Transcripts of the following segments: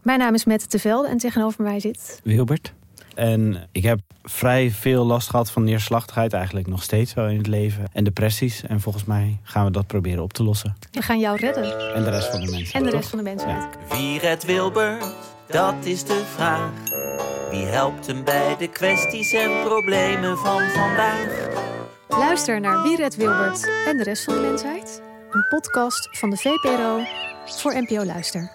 Mijn naam is Mette Tevelde en tegenover mij zit Wilbert. En ik heb vrij veel last gehad van neerslachtigheid, eigenlijk nog steeds wel in het leven. En depressies. En volgens mij gaan we dat proberen op te lossen. We gaan jou redden. En de rest van de mensen. En de rest van de mensen. Ja. Wie redt Wilbert? Dat is de vraag. Wie helpt hem bij de kwesties en problemen van vandaag? Luister naar Wie redt Wilbert en de rest van de mensheid. Een podcast van de VPRO voor NPO Luister.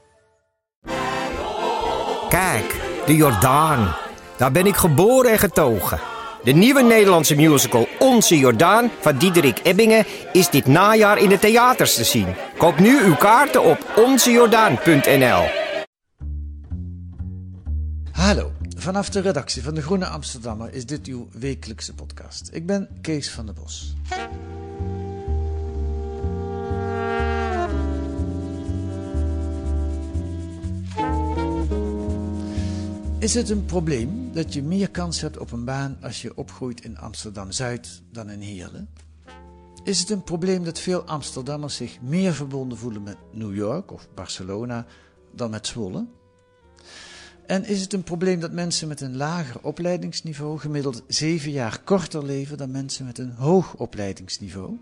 Kijk, de Jordaan. Daar ben ik geboren en getogen. De nieuwe Nederlandse musical Onze Jordaan van Diederik Ebbingen is dit najaar in de theaters te zien. Koop nu uw kaarten op onzejordaan.nl. Hallo, vanaf de redactie van De Groene Amsterdammer is dit uw wekelijkse podcast. Ik ben Kees van der Bos. Is het een probleem dat je meer kans hebt op een baan als je opgroeit in Amsterdam-Zuid dan in Heerlen? Is het een probleem dat veel Amsterdammers zich meer verbonden voelen met New York of Barcelona dan met Zwolle? En is het een probleem dat mensen met een lager opleidingsniveau gemiddeld 7 jaar korter leven dan mensen met een hoog opleidingsniveau?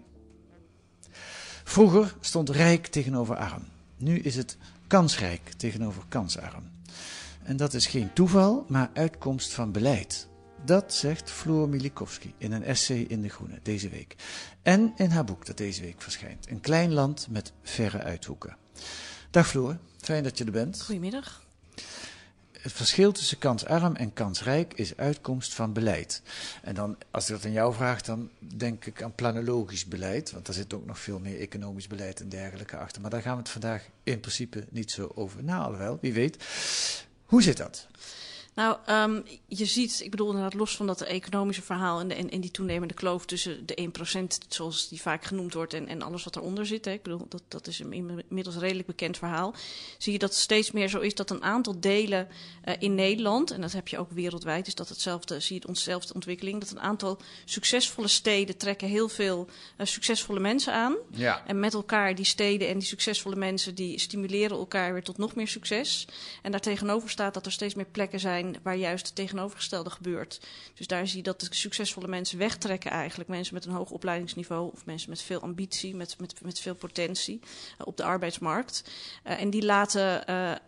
Vroeger stond rijk tegenover arm. Nu is het kansrijk tegenover kansarm. En dat is geen toeval, maar uitkomst van beleid. Dat zegt Floor Milikowski in een essay in De Groene deze week. En in haar boek dat deze week verschijnt. Een klein land met verre uithoeken. Dag Floor, fijn dat je er bent. Goedemiddag. Het verschil tussen kansarm en kansrijk is uitkomst van beleid. En dan, als ik dat aan jou vraag, dan denk ik aan planologisch beleid. Want daar zit ook nog veel meer economisch beleid en dergelijke achter. Maar daar gaan we het vandaag in principe niet zo over. Nou, alhoewel, wie weet. Hoe zit dat? Nou, je ziet, ik bedoel inderdaad los van dat economische verhaal en die toenemende kloof tussen de 1%, zoals die vaak genoemd wordt, en alles wat eronder zit. Hè. Ik bedoel, dat is inmiddels een redelijk bekend verhaal. Zie je dat het steeds meer zo is dat een aantal delen in Nederland, en dat heb je ook wereldwijd, is dat hetzelfde, zie je dezelfde ontwikkeling, dat een aantal succesvolle steden trekken heel veel succesvolle mensen aan. Ja. En met elkaar die steden en die succesvolle mensen, die stimuleren elkaar weer tot nog meer succes. En daartegenover staat dat er steeds meer plekken zijn waar juist het tegenovergestelde gebeurt. Dus daar zie je dat de succesvolle mensen wegtrekken eigenlijk. Mensen met een hoog opleidingsniveau of mensen met veel ambitie, met veel potentie op de arbeidsmarkt. En die laten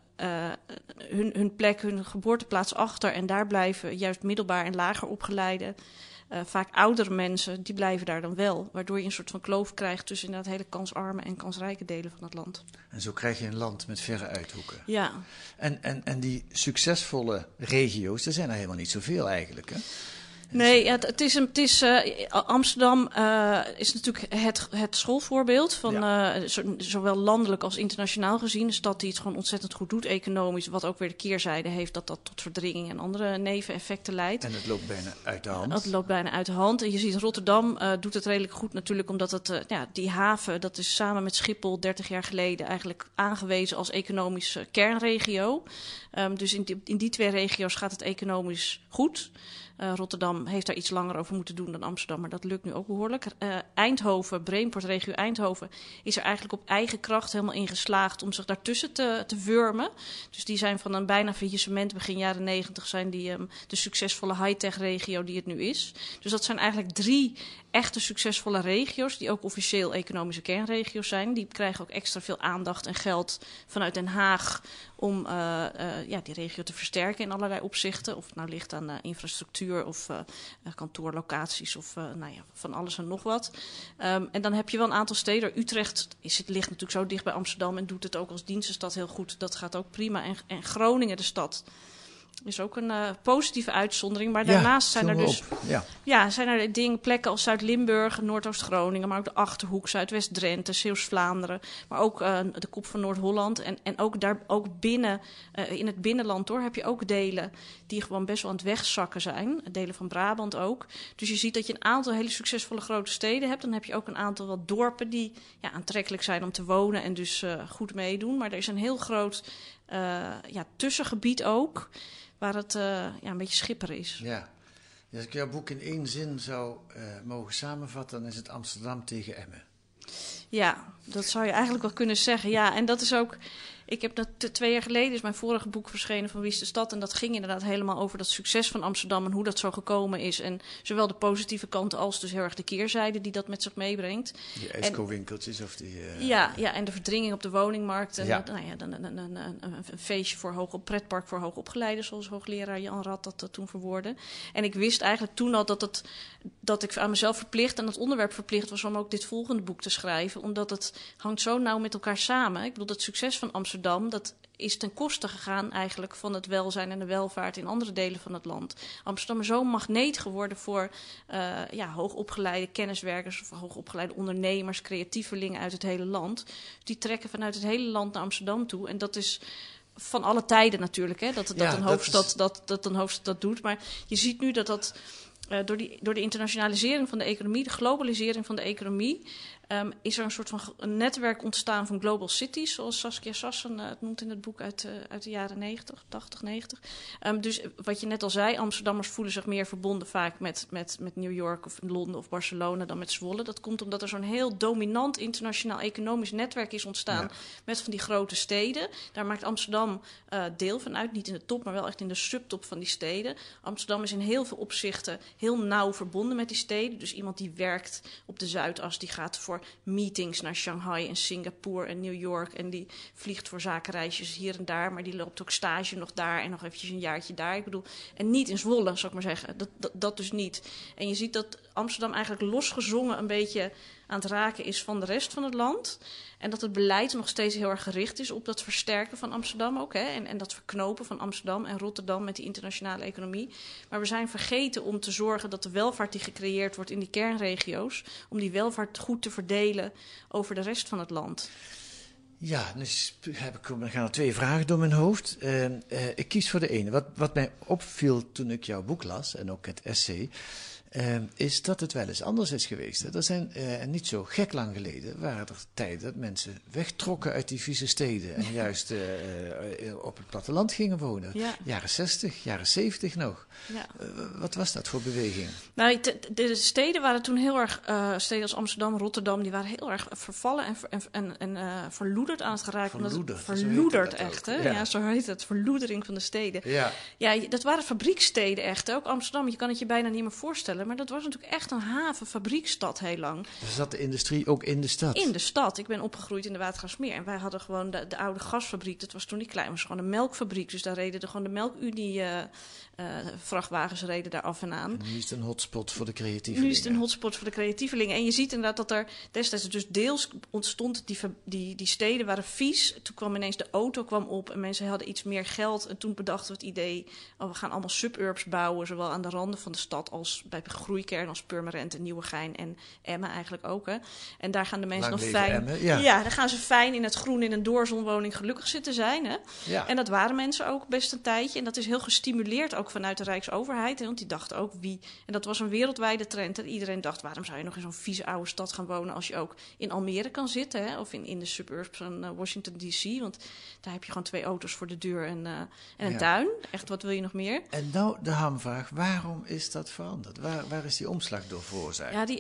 hun plek, hun geboorteplaats achter en daar blijven juist middelbaar en lager opgeleide, vaak oudere mensen, die blijven daar dan wel. Waardoor je een soort van kloof krijgt tussen inderdaad hele kansarme en kansrijke delen van het land. En zo krijg je een land met verre uithoeken. Ja. En die succesvolle regio's, er zijn er helemaal niet zoveel eigenlijk, hè? Nee, ja, Amsterdam is natuurlijk het schoolvoorbeeld van zowel landelijk als internationaal gezien. Een stad die het gewoon ontzettend goed doet economisch, wat ook weer de keerzijde heeft dat tot verdringing en andere neveneffecten leidt. En het loopt bijna uit de hand. Het loopt bijna uit de hand. En je ziet Rotterdam doet het redelijk goed natuurlijk, omdat het, die haven, dat is samen met Schiphol 30 jaar geleden eigenlijk aangewezen als economische kernregio. Dus in die 2 regio's gaat het economisch goed. Rotterdam heeft daar iets langer over moeten doen dan Amsterdam, maar dat lukt nu ook behoorlijk. Eindhoven, Brainport, regio Eindhoven, is er eigenlijk op eigen kracht helemaal in geslaagd om zich daartussen te wurmen. Dus die zijn van een bijna faillissement begin jaren 90 zijn die de succesvolle high-tech regio die het nu is. Dus dat zijn eigenlijk 3 echte succesvolle regio's, die ook officieel economische kernregio's zijn. Die krijgen ook extra veel aandacht en geld vanuit Den Haag om die regio te versterken in allerlei opzichten. Of het nou ligt aan infrastructuur of kantoorlocaties of van alles en nog wat. En dan heb je wel een aantal steden. Utrecht ligt natuurlijk zo dicht bij Amsterdam en doet het ook als dienstenstad heel goed. Dat gaat ook prima. En Groningen, de stad, is ook een positieve uitzondering. Maar daarnaast zijn er dus zijn er plekken als Zuid-Limburg, Noordoost-Groningen, maar ook de Achterhoek, Zuidwest-Drenthe, Zeeuws-Vlaanderen, maar ook de kop van Noord-Holland. En ook binnen, in het binnenland heb je ook delen die gewoon best wel aan het wegzakken zijn. Delen van Brabant ook. Dus je ziet dat je een aantal hele succesvolle grote steden hebt. Dan heb je ook een aantal wat dorpen die aantrekkelijk zijn om te wonen en dus goed meedoen. Maar er is een heel groot tussengebied ook, waar het een beetje schipperen is. Ja. Als ik jouw boek in 1 zin zou mogen samenvatten, dan is het Amsterdam tegen Emmen. Ja, dat zou je eigenlijk wel kunnen zeggen. Ja, en dat is ook Ik heb dat 2 jaar geleden is mijn vorige boek verschenen van Wie is de Stad. En dat ging inderdaad helemaal over dat succes van Amsterdam en hoe dat zo gekomen is. En zowel de positieve kanten als dus heel erg de keerzijde die dat met zich meebrengt. Die ijskowinkeltjes of die... Ja, en de verdringing op de woningmarkt. En een feestje voor pretpark voor hoogopgeleiden, zoals hoogleraar Jan Rad dat toen verwoordde. En ik wist eigenlijk toen al dat ik aan mezelf verplicht en het onderwerp verplicht was om ook dit volgende boek te schrijven. Omdat het hangt zo nauw met elkaar samen. Ik bedoel, het succes van Amsterdam, dat is ten koste gegaan eigenlijk van het welzijn en de welvaart in andere delen van het land. Amsterdam is zo'n magneet geworden voor hoogopgeleide kenniswerkers of hoogopgeleide ondernemers, creatievelingen uit het hele land. Die trekken vanuit het hele land naar Amsterdam toe. En dat is van alle tijden natuurlijk, hè, dat een hoofdstad dat doet. Maar je ziet nu dat door de internationalisering van de economie, de globalisering van de economie, is er een soort van een netwerk ontstaan van global cities, zoals Saskia Sassen het noemt in het boek uit de jaren 80, 90. Dus wat je net al zei, Amsterdammers voelen zich meer verbonden vaak met New York of Londen of Barcelona dan met Zwolle. Dat komt omdat er zo'n heel dominant internationaal economisch netwerk is ontstaan met van die grote steden. Daar maakt Amsterdam deel van uit, niet in de top, maar wel echt in de subtop van die steden. Amsterdam is in heel veel opzichten heel nauw verbonden met die steden. Dus iemand die werkt op de Zuidas, die gaat voor meetings naar Shanghai en Singapore en New York. En die vliegt voor zakenreisjes hier en daar. Maar die loopt ook stage nog daar en nog eventjes een jaartje daar. Ik bedoel, en niet in Zwolle, zou ik maar zeggen. Dat dus niet. En je ziet dat Amsterdam eigenlijk losgezongen een beetje aan het raken is van de rest van het land. En dat het beleid nog steeds heel erg gericht is op dat versterken van Amsterdam ook. Hè? En dat verknopen van Amsterdam en Rotterdam met die internationale economie. Maar we zijn vergeten om te zorgen dat de welvaart die gecreëerd wordt in die kernregio's, om die welvaart goed te verdelen over de rest van het land. Ja, dus gaan er 2 vragen door mijn hoofd. Ik kies voor de ene. Wat mij opviel toen ik jouw boek las, en ook het essay, is dat het wel eens anders is geweest. Hè? Er zijn, niet zo gek lang geleden, waren er tijden dat mensen wegtrokken uit die vieze steden en juist op het platteland gingen wonen. Ja. Jaren 60, jaren 70 nog. Ja. Wat was dat voor beweging? Nou, de steden waren toen heel erg, steden als Amsterdam, Rotterdam, die waren heel erg vervallen en verloederd aan het geraken. Verloederd echt, hè? Ja, zo heet het, verloedering van de steden. Ja, dat waren fabrieksteden echt. Hè? Ook Amsterdam, je kan het je bijna niet meer voorstellen. Maar dat was natuurlijk echt een havenfabriekstad heel lang. Zat de industrie ook in de stad? In de stad. Ik ben opgegroeid in de Watergraafsmeer. En wij hadden gewoon de oude gasfabriek. Dat was toen niet klein, maar het was gewoon een melkfabriek. Dus daar reden gewoon de Melkunie vrachtwagens reden daar af en aan. En nu is het een hotspot voor de creatievelingen. Nu is het een hotspot voor de creatievelingen. En je ziet inderdaad dat er destijds dus deels ontstond, die steden waren vies. Toen kwam ineens de auto op en mensen hadden iets meer geld. En toen bedachten we het idee, we gaan allemaal suburbs bouwen, zowel aan de randen van de stad als bij groeikernen als Purmerend en Nieuwegein en Emmen eigenlijk ook. Hè. En daar gaan de mensen nog fijn. Emmen, ja, daar gaan ze fijn in het groen in een doorzonwoning gelukkig zitten zijn. Hè. Ja. En dat waren mensen ook best een tijdje. En dat is heel gestimuleerd ook vanuit de Rijksoverheid. Hè, want die dachten ook wie. En dat was een wereldwijde trend. En iedereen dacht, waarom zou je nog in zo'n vieze oude stad gaan wonen als je ook in Almere kan zitten? Hè, of in de suburbs van Washington D.C. Want daar heb je gewoon 2 auto's voor de deur en een tuin. Echt, wat wil je nog meer? En nou de hamvraag, waarom is dat veranderd? Waar is die omslag door veroorzaakt? Ja,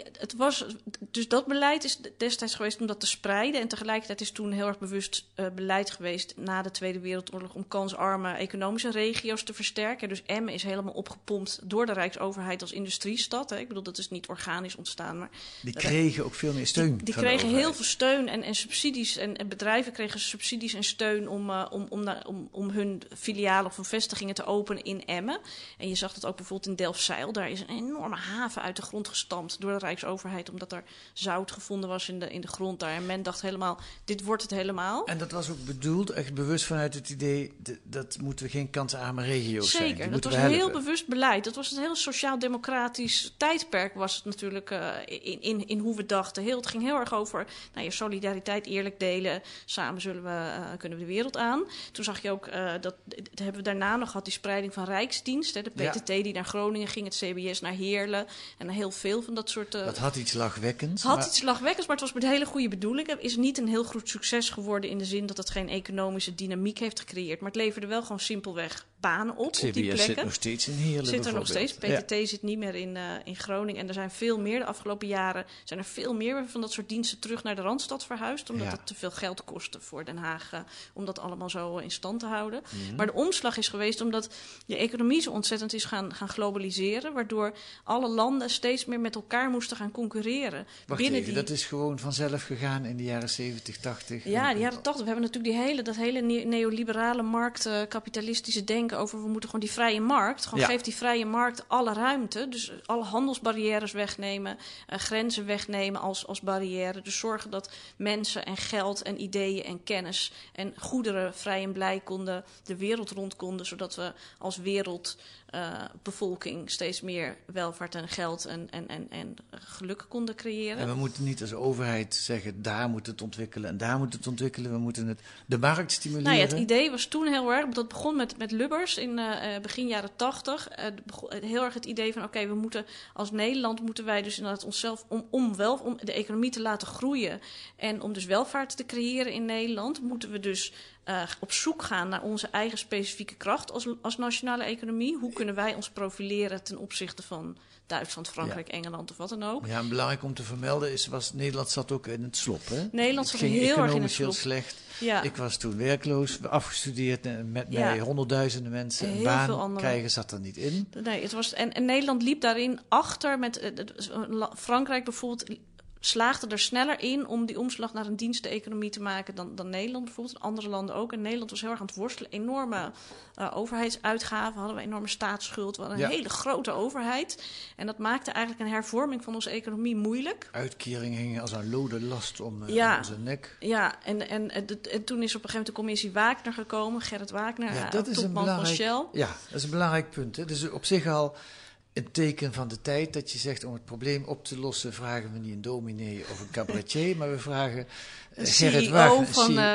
dus dat beleid is destijds geweest om dat te spreiden. En tegelijkertijd is toen heel erg bewust beleid geweest na de Tweede Wereldoorlog om kansarme economische regio's te versterken. Dus Emmen is helemaal opgepompt door de Rijksoverheid als industriestad. Hè. Ik bedoel, dat is niet organisch ontstaan. Maar die kregen ook veel meer steun. Die kregen heel veel steun en subsidies. En bedrijven kregen subsidies en steun om hun filialen of hun vestigingen te openen in Emmen. En je zag dat ook bijvoorbeeld in Delfzijl. Daar is een enorme haven uit de grond gestampt door de Rijksoverheid, omdat er zout gevonden was in de grond daar. En men dacht helemaal, dit wordt het helemaal. En dat was ook bedoeld, echt bewust vanuit het idee, dat moeten we geen kansarme regio's zijn. Zeker, dat was een heel bewust beleid. Dat was een heel sociaal-democratisch tijdperk was het natuurlijk in hoe we dachten. Het ging heel erg over je solidariteit, eerlijk delen. Samen kunnen we de wereld aan. Toen zag je ook, dat hebben we daarna nog gehad, die spreiding van Rijksdienst. Hè, de PTT die naar Groningen ging, het CBS naar Heerlen. En heel veel van dat soort... dat had iets lachwekkends. Maar het was met hele goede bedoeling. Het is niet een heel groot succes geworden in de zin dat het geen economische dynamiek heeft gecreëerd. Maar het leverde wel gewoon simpelweg banen op die CBS plekken. zit nog steeds in Heerlen. Zit er nog steeds. bijvoorbeeld. PTT zit niet meer in Groningen. En er zijn veel meer. De afgelopen jaren zijn er veel meer van dat soort diensten terug naar de Randstad verhuisd. Omdat het te veel geld kostte voor Den Haag. Om dat allemaal zo in stand te houden. Maar de omslag is geweest omdat de economie zo ontzettend is gaan globaliseren. Waardoor alle landen steeds meer met elkaar moesten gaan concurreren. Wacht even, dat is gewoon vanzelf gegaan in de jaren 70, 80? Ja, de jaren 80. We hebben natuurlijk dat hele neoliberale marktkapitalistische denken over we moeten gewoon die vrije markt. Gewoon geef die vrije markt alle ruimte. Dus alle handelsbarrières wegnemen, grenzen wegnemen als barrière. Dus zorgen dat mensen en geld en ideeën en kennis en goederen vrij en blij konden de wereld rond konden, zodat we als wereldbevolking steeds meer welvaart en geld en geluk konden creëren. En we moeten niet als overheid zeggen, daar moet het ontwikkelen en daar moet het ontwikkelen. We moeten de markt stimuleren. Nou ja, het idee was toen heel erg, dat begon met Lubbers in begin jaren 80. Heel erg het idee van, oké, we moeten als Nederland moeten wij dus inderdaad onszelf, om de economie te laten groeien en om dus welvaart te creëren in Nederland, moeten we dus op zoek gaan naar onze eigen specifieke kracht als nationale economie. Hoe kunnen wij ons profileren ten opzichte van Duitsland, Frankrijk, Engeland of wat dan ook. Ja, en belangrijk om te vermelden was Nederland zat ook in het slop. Hè? Nederland zat heel erg in het slop. Heel slecht. Ja. Ik was toen werkloos, afgestudeerd met mij honderdduizenden mensen. Een baan krijgen zat er niet in. Nee, het was, en Nederland liep daarin achter met Frankrijk bijvoorbeeld. Slaagde er sneller in om die omslag naar een diensteconomie te maken dan Nederland bijvoorbeeld. Andere landen ook. En Nederland was heel erg aan het worstelen. Enorme overheidsuitgaven. Hadden we enorme staatsschuld. We hadden een hele grote overheid. En dat maakte eigenlijk een hervorming van onze economie moeilijk. Uitkeringen hingen als een lode last om onze nek. Ja, en toen is op een gegeven moment de commissie Wagner gekomen. Gerrit Wagner, topman van Shell. Ja, dat is een belangrijk punt. Hè? Dus op zich al een teken van de tijd dat je zegt, om het probleem op te lossen vragen we niet een dominee of een cabaretier, maar we vragen Gerrit Wagner,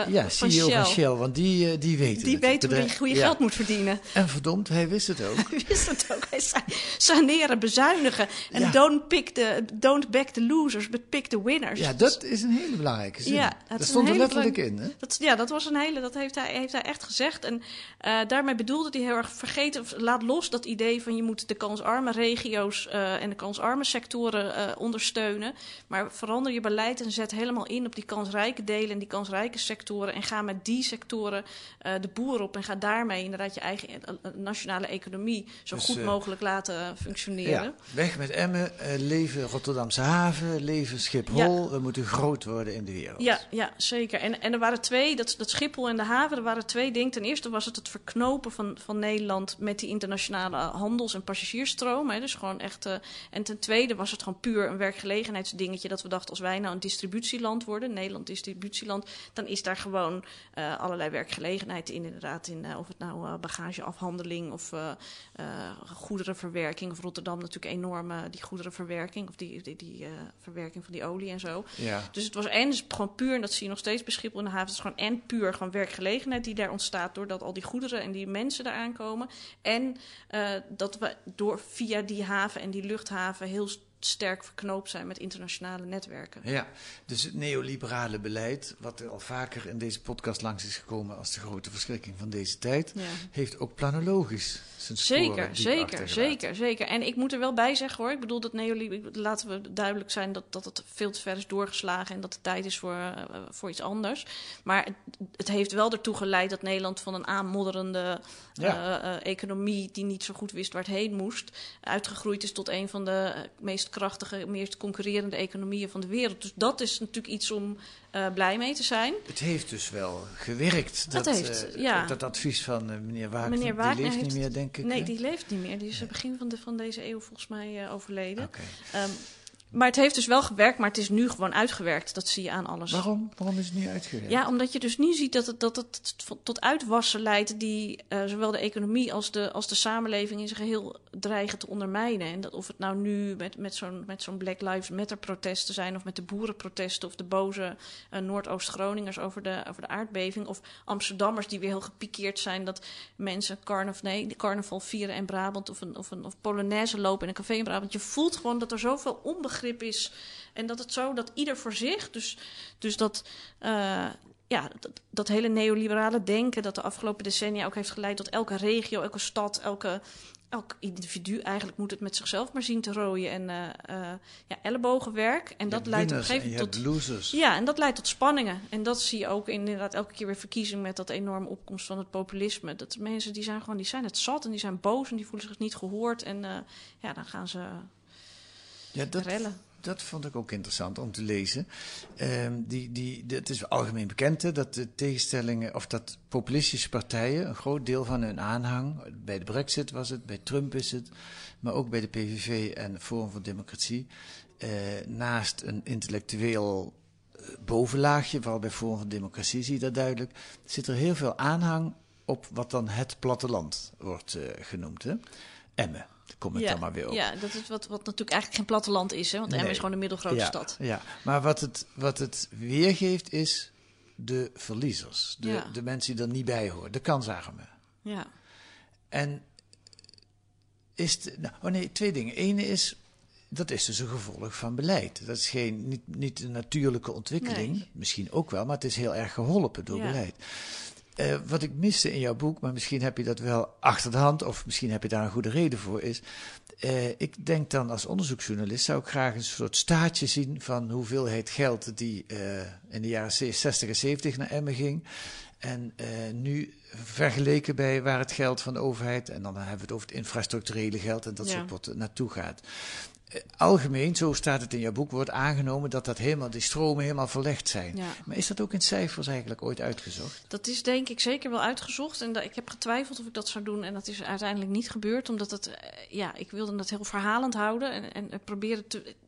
CEO van Shell, want die weet het. Die weet hoe je geld moet verdienen. En verdomd, hij wist het ook. Hij wist het ook. Hij zei saneren, bezuinigen. En don't back the losers, but pick the winners. Ja, dat is een hele belangrijke zin. Ja, dat stond er letterlijk in. Hè? Dat heeft hij echt gezegd. En daarmee bedoelde hij heel erg laat los dat idee van je moet de kansarme regio's en de kansarme sectoren ondersteunen. Maar verander je beleid en zet helemaal in op die kansrijke delen en die kansrijke sectoren. En ga met die sectoren de boer op. En ga daarmee inderdaad je eigen nationale economie zo goed mogelijk laten functioneren. Ja, weg met Emmen, leven Rotterdamse haven, leven Schiphol. Ja. We moeten groot worden in de wereld. Ja, zeker. En er waren twee, dat Schiphol en de haven, er waren twee dingen. Ten eerste was het verknopen van Nederland met die internationale handels- en passagiersstroom. Hè, dus gewoon echt. En ten tweede was het gewoon puur een werkgelegenheidsdingetje. Dat we dachten, als wij nou een distributieland worden, Nederland distributieland, dan is daar gewoon allerlei werkgelegenheid in, inderdaad. Of het nou bagageafhandeling of goederenverwerking. Of Rotterdam natuurlijk enorm die goederenverwerking. Of die verwerking van die olie en zo. Ja. Dus het was gewoon puur, en dat zie je nog steeds bij Schiphol in de haven. Het is gewoon puur werkgelegenheid die daar ontstaat doordat al die goederen en die mensen daar aankomen. En dat we via die haven en die luchthaven heel sterk verknoopt zijn met internationale netwerken. Ja, dus het neoliberale beleid, wat er al vaker in deze podcast langs is gekomen als de grote verschrikking van deze tijd, heeft ook planologisch zijn sporen Zeker. En ik moet er wel bij zeggen hoor, ik bedoel dat laten we duidelijk zijn dat het veel te ver is doorgeslagen en dat het tijd is voor iets anders. Maar het heeft wel ertoe geleid dat Nederland van een aanmodderende economie die niet zo goed wist waar het heen moest, uitgegroeid is tot een van de meest krachtige, meest concurrerende economieën van de wereld. Dus dat is natuurlijk iets om blij mee te zijn. Het heeft dus wel gewerkt. Dat advies van meneer Wagner, die leeft niet meer, denk ik. Nee, die leeft niet meer. Die is begin van deze eeuw volgens mij overleden. Okay. Maar het heeft dus wel gewerkt, maar het is nu gewoon uitgewerkt. Dat zie je aan alles. Waarom is het niet uitgewerkt? Ja, omdat je dus nu ziet dat het tot uitwassen leidt die zowel de economie als de samenleving in zijn geheel dreigen te ondermijnen. En dat of het nou nu met zo'n Black Lives Matter protesten zijn, of met de boerenprotesten, of de boze Noordoost-Groningers over de aardbeving, of Amsterdammers die weer heel gepikeerd zijn dat mensen carnaval vieren in Brabant, of Polonaise lopen in een café in Brabant. Je voelt gewoon dat er zoveel onbegrip is en dat het zo dat ieder voor zich, dus dat dat hele neoliberale denken dat de afgelopen decennia ook heeft geleid tot elke regio, elke stad, elk individu eigenlijk moet het met zichzelf maar zien te rooien en ellebogenwerk. En dat leidt op een gegeven moment tot losers. Ja, en dat leidt tot spanningen. En dat zie je ook inderdaad elke keer weer verkiezingen met dat enorme opkomst van het populisme. Dat mensen die zijn het zat en die zijn boos en die voelen zich niet gehoord. En dan gaan ze rellen. Dat vond ik ook interessant om te lezen. Het is algemeen bekend dat de tegenstellingen, of dat populistische partijen, een groot deel van hun aanhang, bij de Brexit was het, bij Trump is het, maar ook bij de PVV en Forum voor Democratie, naast een intellectueel bovenlaagje, vooral bij Forum voor Democratie zie je dat duidelijk, zit er heel veel aanhang op wat dan het platteland wordt genoemd. Hè? Emmen. Kom ik dan maar weer op. Ja, dat is wat natuurlijk eigenlijk geen platteland is, hè? Want Emmen is gewoon een middelgrote stad. Ja, maar wat het weergeeft is de verliezers. De mensen die er niet bij horen. De kansarmen. Ja. En twee dingen. Ene is, dat is dus een gevolg van beleid. Dat is niet een natuurlijke ontwikkeling. Nee. Misschien ook wel, maar het is heel erg geholpen door beleid. Wat ik miste in jouw boek, maar misschien heb je dat wel achter de hand, of misschien heb je daar een goede reden voor, is, ik denk dan als onderzoeksjournalist zou ik graag een soort staartje zien van hoeveelheid geld die in de jaren 60 en 70 naar Emmen ging. En nu vergeleken bij waar het geld van de overheid, en dan hebben we het over het infrastructurele geld en dat soort wat naartoe gaat. Algemeen, zo staat het in jouw boek, wordt aangenomen dat die stromen helemaal verlegd zijn. Ja. Maar is dat ook in cijfers eigenlijk ooit uitgezocht? Dat is denk ik zeker wel uitgezocht. En ik heb getwijfeld of ik dat zou doen. En dat is uiteindelijk niet gebeurd. Omdat ik wilde het heel verhalend houden. En proberen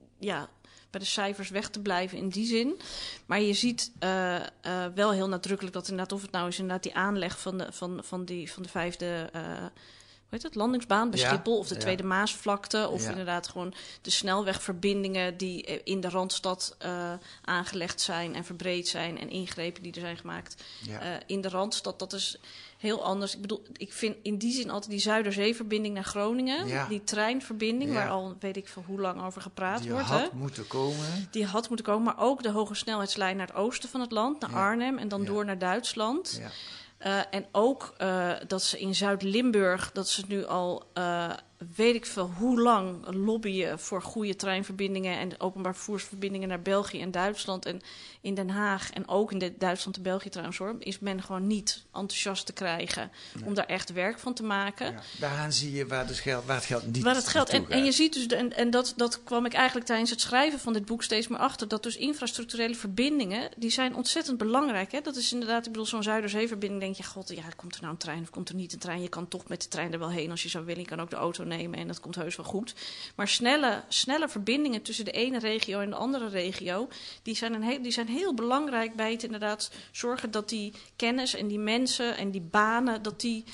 bij de cijfers weg te blijven in die zin. Maar je ziet wel heel nadrukkelijk dat inderdaad, of het nou is inderdaad die aanleg van de vijfde landingsbaan bij Schiphol, of de Tweede Maasvlakte, of inderdaad gewoon de snelwegverbindingen die in de Randstad aangelegd zijn en verbreed zijn en ingrepen die er zijn gemaakt in de Randstad. Dat is heel anders. Ik bedoel, ik vind in die zin altijd die Zuiderzeeverbinding naar Groningen, die treinverbinding, waar al weet ik veel hoe lang over gepraat wordt. Die had moeten komen. Die had moeten komen, maar ook de hoge snelheidslijn naar het oosten van het land, naar Arnhem en dan door naar Duitsland. Ja. En ook dat ze in Zuid-Limburg, dat ze nu al weet ik veel hoe lang lobbyen voor goede treinverbindingen en openbaar vervoersverbindingen naar België en Duitsland. En in Den Haag en ook in Duitsland en België trouwens hoor, is men gewoon niet enthousiast te krijgen om daar echt werk van te maken. Ja, daaraan zie je waar het geld niet waar het geld en je ziet dus, en dat kwam ik eigenlijk tijdens het schrijven van dit boek steeds meer achter, dat dus infrastructurele verbindingen, die zijn ontzettend belangrijk. Hè? Dat is inderdaad, ik bedoel, zo'n Zuiderzeeverbinding, denk je, god, komt er nou een trein of komt er niet een trein? Je kan toch met de trein er wel heen als je zou willen. Je kan ook de auto nemen en dat komt heus wel goed. Maar snelle verbindingen tussen de ene regio en de andere regio, die zijn heel belangrijk bij het inderdaad zorgen dat die kennis en die mensen en die banen, dat die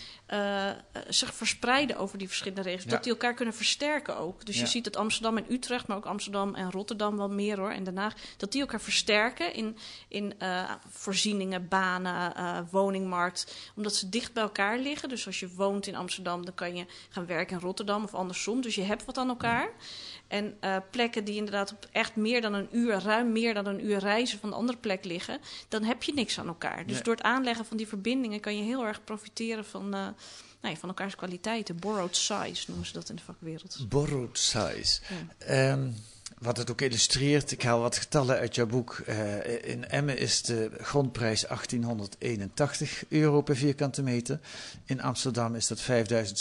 zich verspreiden over die verschillende regio's. Ja. Dat die elkaar kunnen versterken ook. Dus je ziet dat Amsterdam en Utrecht, maar ook Amsterdam en Rotterdam wel meer hoor, en Den Haag, dat die elkaar versterken in voorzieningen, banen, woningmarkt, omdat ze dicht bij elkaar liggen. Dus als je woont in Amsterdam, dan kan je gaan werken in Rotterdam of andersom. Dus je hebt wat aan elkaar. En plekken die inderdaad op echt ruim meer dan een uur reizen van de andere plek liggen, dan heb je niks aan elkaar. Dus door het aanleggen van die verbindingen kan je heel erg profiteren van elkaars kwaliteiten. Borrowed size noemen ze dat in de vakwereld. Borrowed size. Ja. Wat het ook illustreert, ik haal wat getallen uit jouw boek. In Emmen is de grondprijs €1881 per vierkante meter. In Amsterdam is dat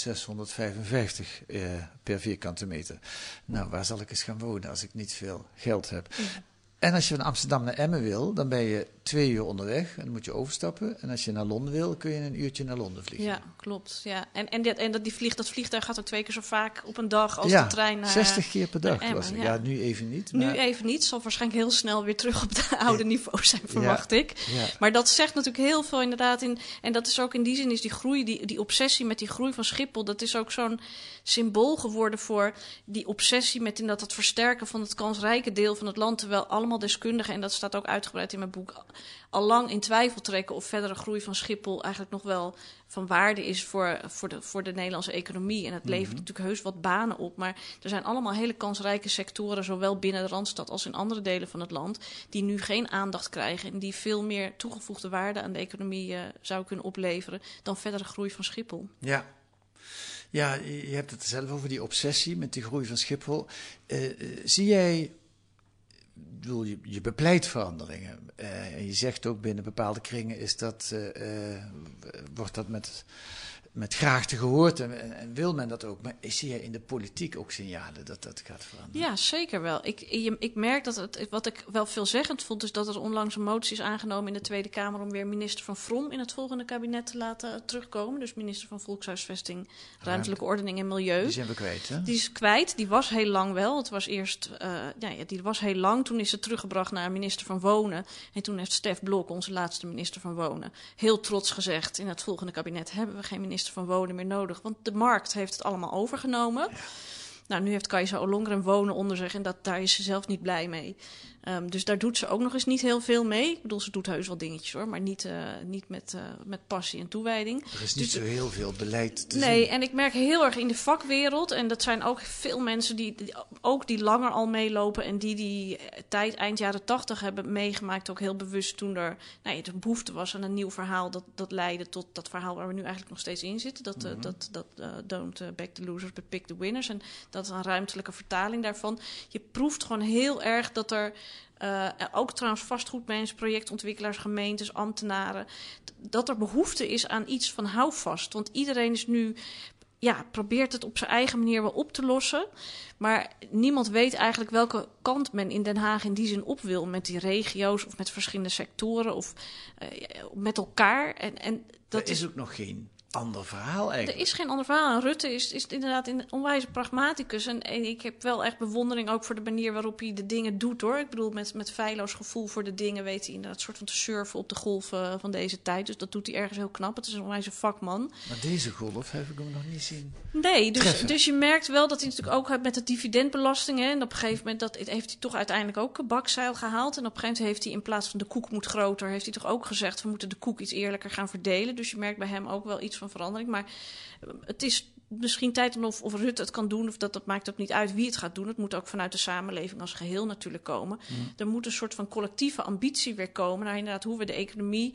5.655 per vierkante meter. Nou, waar zal ik eens gaan wonen als ik niet veel geld heb? Ja. En als je van Amsterdam naar Emmen wil, dan ben je 2 uur onderweg en dan moet je overstappen. En als je naar Londen wil, kun je een uurtje naar Londen vliegen. Ja, klopt. Ja. En dat vliegtuig gaat ook 2 keer zo vaak op een dag als de trein naar 60 keer per dag. Emmen, ja, nu even niet. Maar... Nu even niet. Zal waarschijnlijk heel snel weer terug op de oude niveau zijn, verwacht ik. Ja. Maar dat zegt natuurlijk heel veel inderdaad. En dat is ook in die zin, is die groei, die obsessie met die groei van Schiphol, dat is ook zo'n symbool geworden voor die obsessie met het versterken van het kansrijke deel van het land. Terwijl allemaal deskundigen, en dat staat ook uitgebreid in mijn boek, al lang in twijfel trekken of verdere groei van Schiphol eigenlijk nog wel van waarde is voor de Nederlandse economie. En het levert natuurlijk heus wat banen op. Maar er zijn allemaal hele kansrijke sectoren, zowel binnen de Randstad als in andere delen van het land, die nu geen aandacht krijgen en die veel meer toegevoegde waarde aan de economie zou kunnen opleveren dan verdere groei van Schiphol. Ja, je hebt het zelf over die obsessie met die groei van Schiphol. Zie jij, je bepleit veranderingen. En je zegt ook binnen bepaalde kringen wordt dat met graagte gehoord en wil men dat ook. Maar zie jij in de politiek ook signalen dat dat gaat veranderen? Ja, zeker wel. Ik merk dat wat ik wel veelzeggend vond, is dat er onlangs een motie is aangenomen in de Tweede Kamer om weer minister Van Vrom in het volgende kabinet te laten terugkomen. Dus minister van Volkshuisvesting, Ruimtelijke Ordening en Milieu. Die zijn we kwijt, hè? Die is kwijt. Die was heel lang wel. Het was eerst, die was heel lang. Toen is ze teruggebracht naar minister van Wonen. En toen heeft Stef Blok, onze laatste minister van Wonen, heel trots gezegd: in het volgende kabinet hebben we geen minister van Wonen meer nodig, want de markt heeft het allemaal overgenomen. Ja. Nou, nu heeft Kajsa Ollongren Wonen onder zich en daar is ze zelf niet blij mee. Dus daar doet ze ook nog eens niet heel veel mee. Ik bedoel, ze doet heus wel dingetjes hoor, maar niet met passie en toewijding. Er is niet zo heel veel beleid te zien. Nee, en ik merk heel erg in de vakwereld, en dat zijn ook veel mensen die langer al meelopen en die tijd eind jaren 80 hebben meegemaakt, ook heel bewust toen er de behoefte was aan een nieuw verhaal dat leidde tot dat verhaal waar we nu eigenlijk nog steeds in zitten. Don't back the losers, but pick the winners. En dat is een ruimtelijke vertaling daarvan. Je proeft gewoon heel erg dat er ook trouwens vastgoedmensen, projectontwikkelaars, gemeentes, ambtenaren, dat er behoefte is aan iets van houvast. Want iedereen is nu, probeert het op zijn eigen manier wel op te lossen. Maar niemand weet eigenlijk welke kant men in Den Haag in die zin op wil met die regio's of met verschillende sectoren of met elkaar. En dat is ook nog geen ander verhaal eigenlijk. Er is geen ander verhaal. En Rutte is inderdaad een onwijze pragmaticus. En ik heb wel echt bewondering ook voor de manier waarop hij de dingen doet, hoor. Ik bedoel, met feilloos gevoel voor de dingen weet hij inderdaad soort van te surfen op de golven van deze tijd. Dus dat doet hij ergens heel knap. Het is een onwijze vakman. Maar deze golf heb ik hem nog niet zien. Nee, dus je merkt wel dat hij natuurlijk ook met de dividendbelasting, en op een gegeven moment heeft hij toch uiteindelijk ook een bakzeil gehaald. En op een gegeven moment heeft hij in plaats van de koek moet groter, heeft hij toch ook gezegd, we moeten de koek iets eerlijker gaan verdelen. Dus je merkt bij hem ook wel iets van verandering. Maar het is misschien tijd om of Rutte het kan doen, of dat maakt ook niet uit wie het gaat doen. Het moet ook vanuit de samenleving als geheel natuurlijk komen. Er moet een soort van collectieve ambitie weer komen naar inderdaad hoe we de economie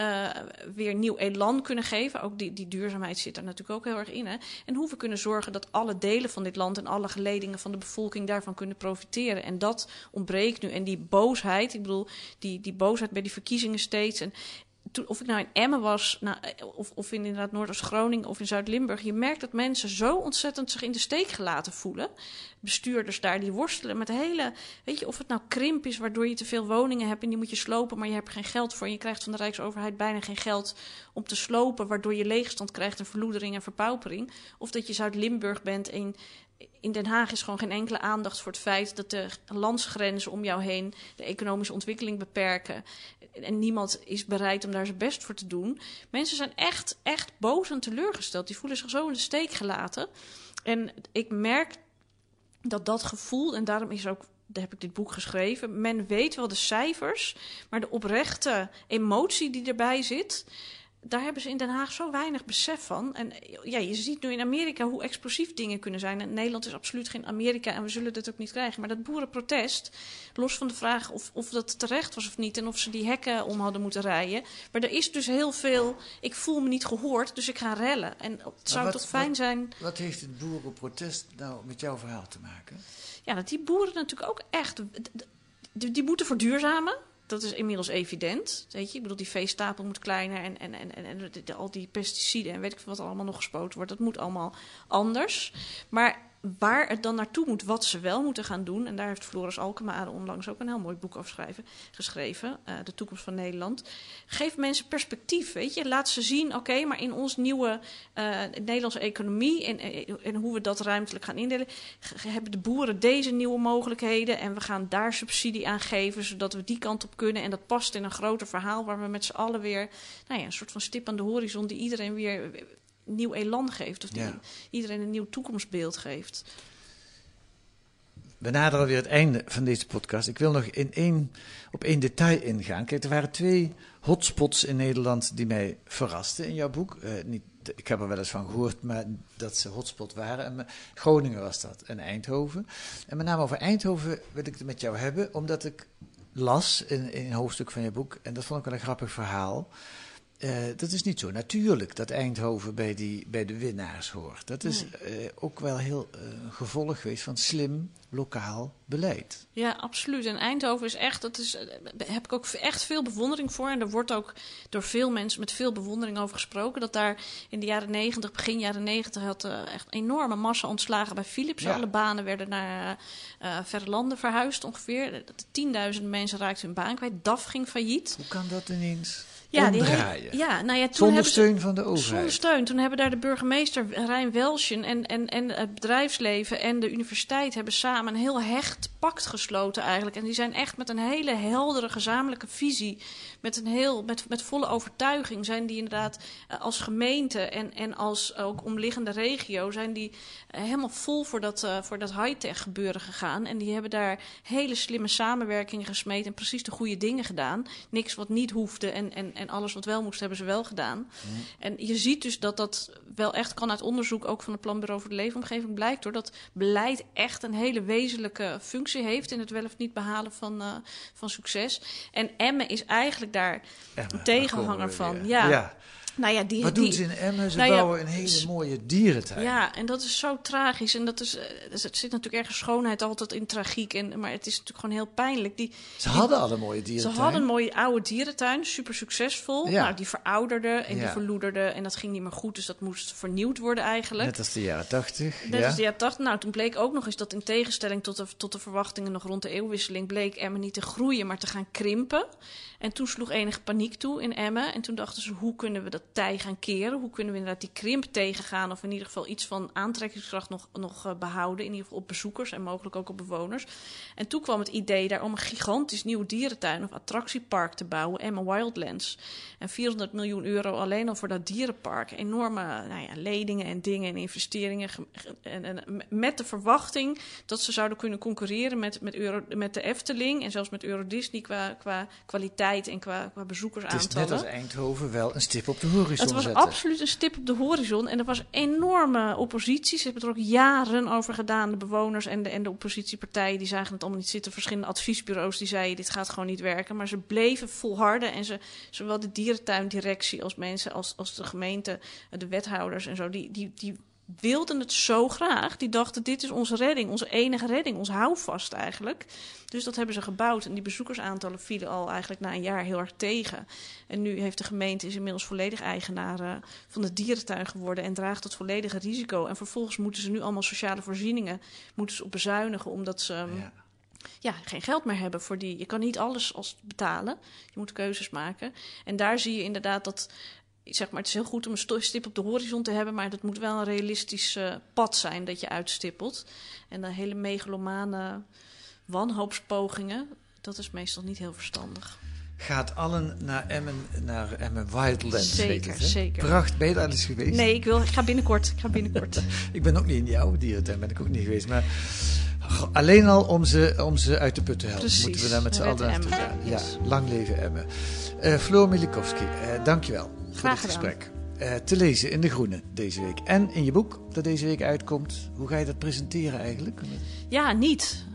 weer nieuw elan kunnen geven. Ook die duurzaamheid zit daar natuurlijk ook heel erg in. Hè? En hoe we kunnen zorgen dat alle delen van dit land en alle geledingen van de bevolking daarvan kunnen profiteren. En dat ontbreekt nu. En die boosheid, ik bedoel, die boosheid bij die verkiezingen steeds. En of ik nou in Emmen was, of in inderdaad Noordoost-Groningen of in Zuid-Limburg, je merkt dat mensen zo ontzettend zich in de steek gelaten voelen. Bestuurders daar, die worstelen met hele, weet je, of het nou krimp is, waardoor je te veel woningen hebt en die moet je slopen, maar je hebt er geen geld voor. En je krijgt van de Rijksoverheid bijna geen geld om te slopen, waardoor je leegstand krijgt en verloedering en verpaupering. Of dat je Zuid-Limburg bent en in Den Haag is gewoon geen enkele aandacht voor het feit dat de landsgrenzen om jou heen de economische ontwikkeling beperken. En niemand is bereid om daar zijn best voor te doen. Mensen zijn echt, echt boos en teleurgesteld. Die voelen zich zo in de steek gelaten. En ik merk dat gevoel, en daarom heb ik dit boek geschreven. Men weet wel de cijfers, maar de oprechte emotie die erbij zit, daar hebben ze in Den Haag zo weinig besef van. En ja, je ziet nu in Amerika hoe explosief dingen kunnen zijn. En Nederland is absoluut geen Amerika en we zullen dit ook niet krijgen. Maar dat boerenprotest, los van de vraag of dat terecht was of niet en of ze die hekken om hadden moeten rijden. Maar er is dus heel veel, ik voel me niet gehoord, dus ik ga rellen. En het zou toch fijn zijn. Wat heeft het boerenprotest nou met jouw verhaal te maken? Ja, dat die boeren natuurlijk ook echt, die moeten verduurzamen. Dat is inmiddels evident. Weet je? Ik bedoel, die veestapel moet kleiner en al die pesticiden en weet ik veel wat allemaal nog gespoten wordt. Dat moet allemaal anders. Maar waar het dan naartoe moet, wat ze wel moeten gaan doen, en daar heeft Floris Alkemade onlangs ook een heel mooi boek over geschreven, De toekomst van Nederland. Geef mensen perspectief, weet je. Laat ze zien, oké, maar in ons nieuwe Nederlandse economie en hoe we dat ruimtelijk gaan indelen, hebben de boeren deze nieuwe mogelijkheden en we gaan daar subsidie aan geven, zodat we die kant op kunnen. En dat past in een groter verhaal waar we met z'n allen weer een soort van stip aan de horizon die iedereen weer nieuw elan geeft. Of die iedereen een nieuw toekomstbeeld geeft. we naderen alweer het einde van deze podcast. Ik wil nog op één detail ingaan. Kijk, er waren 2 hotspots in Nederland die mij verrasten in jouw boek. Ik heb er wel eens van gehoord, maar dat ze hotspot waren. Groningen was dat en Eindhoven. En met name over Eindhoven wil ik het met jou hebben, omdat ik las in een hoofdstuk van je boek, en dat vond ik wel een grappig verhaal. Dat is niet zo natuurlijk dat Eindhoven bij de winnaars hoort. Dat is ook wel heel gevolg geweest van slim lokaal beleid. Ja, absoluut. En Eindhoven is echt, heb ik ook echt veel bewondering voor. En er wordt ook door veel mensen met veel bewondering over gesproken. Dat daar in de jaren 90, begin jaren 90, had echt een enorme massa ontslagen bij Philips. Ja. Alle banen werden naar verre landen verhuisd ongeveer. 10.000 mensen raakten hun baan kwijt. DAF ging failliet. Hoe kan dat ineens? Ja, omdraaien. Zonder steun van de overheid. Zonder steun. Toen hebben daar de burgemeester Rijn Welschen en het bedrijfsleven en de universiteit hebben samen een heel hecht pact gesloten eigenlijk. En die zijn echt met een hele heldere gezamenlijke visie, met volle overtuiging zijn die inderdaad als gemeente en als ook omliggende regio zijn die helemaal vol voor dat high-tech gebeuren gegaan. En die hebben daar hele slimme samenwerkingen gesmeed en precies de goede dingen gedaan. Niks wat niet hoefde en alles wat wel moest, hebben ze wel gedaan. Mm. En je ziet dus dat wel echt kan uit onderzoek ook van het Planbureau voor de Leefomgeving blijkt, hoor, dat beleid echt een hele wezenlijke functie heeft in het wel of niet behalen van succes. En Emmen is eigenlijk daar een tegenhanger van. Ja. Nou ja, wat doen ze in Emmen? Ze bouwen een hele mooie dierentuin. Ja, en dat is zo tragisch. En er zit natuurlijk ergens schoonheid altijd in tragiek. Maar het is natuurlijk gewoon heel pijnlijk. Ze hadden al een mooie dierentuin. Ze hadden een mooie oude dierentuin, super succesvol. Ja. Nou, die verouderde en die verloederde. En dat ging niet meer goed, dus dat moest vernieuwd worden eigenlijk. Net als de jaren 80. Net als de jaren 80. Nou, toen bleek ook nog eens dat in tegenstelling tot de verwachtingen nog rond de eeuwwisseling, bleek Emmen niet te groeien, maar te gaan krimpen. En toen sloeg enige paniek toe in Emmen. En toen dachten ze, hoe kunnen we dat tij gaan keren? Hoe kunnen we inderdaad die krimp tegengaan? Of in ieder geval iets van aantrekkingskracht nog behouden. In ieder geval op bezoekers en mogelijk ook op bewoners. En toen kwam het idee daar om een gigantisch nieuwe dierentuin of attractiepark te bouwen. Emmen Wildlands. En 400 miljoen euro alleen al voor dat dierenpark. Enorme leningen en dingen en investeringen. En met de verwachting dat ze zouden kunnen concurreren met de Efteling. En zelfs met Euro Disney qua kwaliteit en qua bezoekersaantallen. Het is net als Eindhoven wel een stip op de horizon. Het was absoluut een stip op de horizon. En er was enorme oppositie. Ze hebben er ook jaren over gedaan. De bewoners en de oppositiepartijen die zagen het allemaal niet zitten. Verschillende adviesbureaus die zeiden dit gaat gewoon niet werken. Maar ze bleven volharden. En zowel de dierentuindirectie als mensen als de gemeente, de wethouders en zo, die wilden het zo graag. Die dachten, dit is onze redding, onze enige redding, ons houvast eigenlijk. Dus dat hebben ze gebouwd. En die bezoekersaantallen vielen al eigenlijk na een jaar heel erg tegen. En nu heeft de gemeente is inmiddels volledig eigenaar van de dierentuin geworden en draagt het volledige risico. En vervolgens moeten ze nu allemaal sociale voorzieningen op bezuinigen, omdat ze geen geld meer hebben voor die. Je kan niet alles als betalen. Je moet keuzes maken. En daar zie je inderdaad dat, zeg maar, het is heel goed om een stip op de horizon te hebben, maar dat moet wel een realistisch pad zijn dat je uitstippelt. En de hele megalomane wanhoopspogingen, dat is meestal niet heel verstandig. Gaat allen naar Emmen Wildlands. Zeker. Prachtig. Ben je daar eens geweest? Nee, ik ga binnenkort. Ik ben ook niet in die oude dierentuin, ben ik ook niet geweest. Maar alleen al om ze uit de put te helpen, moeten we daar met z'n allen naartoe gaan. Yes. Ja, lang leven Emmen. Floor Milikowski, dankjewel voor dit gesprek. Te lezen in De Groene deze week. En in je boek dat deze week uitkomt. Hoe ga je dat presenteren eigenlijk? Ja, niet.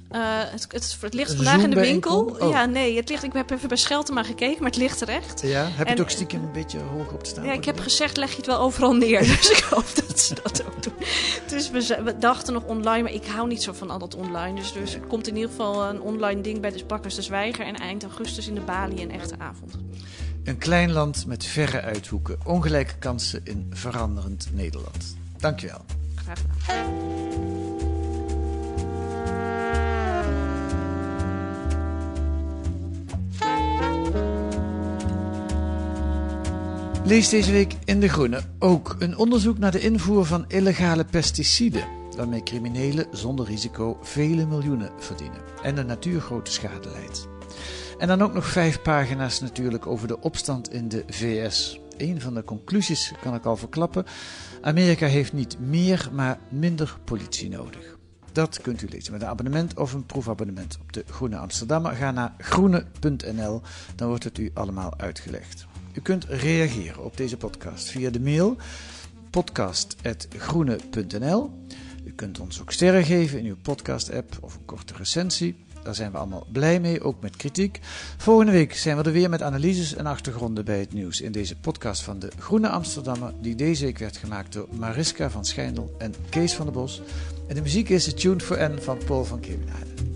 Het ligt vandaag in de winkel. Oh. Ja, nee, het ligt. Ik heb even bij Scheltema gekeken, maar het ligt terecht. Ja, heb je het ook stiekem een beetje hoog op te staan? Ja, ik heb gezegd, leg je het wel overal neer. Dus ik hoop dat ze dat ook doen. Dus we dachten nog online, maar ik hou niet zo van al dat online. Dus er komt in ieder geval een online ding bij de Bakkers de Zwijger. En eind augustus in de Bali een echte avond. Een klein land met verre uithoeken. Ongelijke kansen in veranderend Nederland. Dankjewel. Graag gedaan. Lees deze week in De Groene ook een onderzoek naar de invoer van illegale pesticiden, waarmee criminelen zonder risico vele miljoenen verdienen en de natuur grote schade leidt. En dan ook nog 5 pagina's natuurlijk over de opstand in de VS. Een van de conclusies kan ik al verklappen. Amerika heeft niet meer, maar minder politie nodig. Dat kunt u lezen met een abonnement of een proefabonnement op de Groene Amsterdammer. Ga naar groene.nl, dan wordt het u allemaal uitgelegd. U kunt reageren op deze podcast via de mail podcast@groene.nl. U kunt ons ook sterren geven in uw podcast-app of een korte recensie. Daar zijn we allemaal blij mee, ook met kritiek. Volgende week zijn we er weer met analyses en achtergronden bij het nieuws in deze podcast van de Groene Amsterdammer, die deze week werd gemaakt door Mariska van Schijndel en Kees van der Bos. En de muziek is Tuned for N van Paul van Kemenade.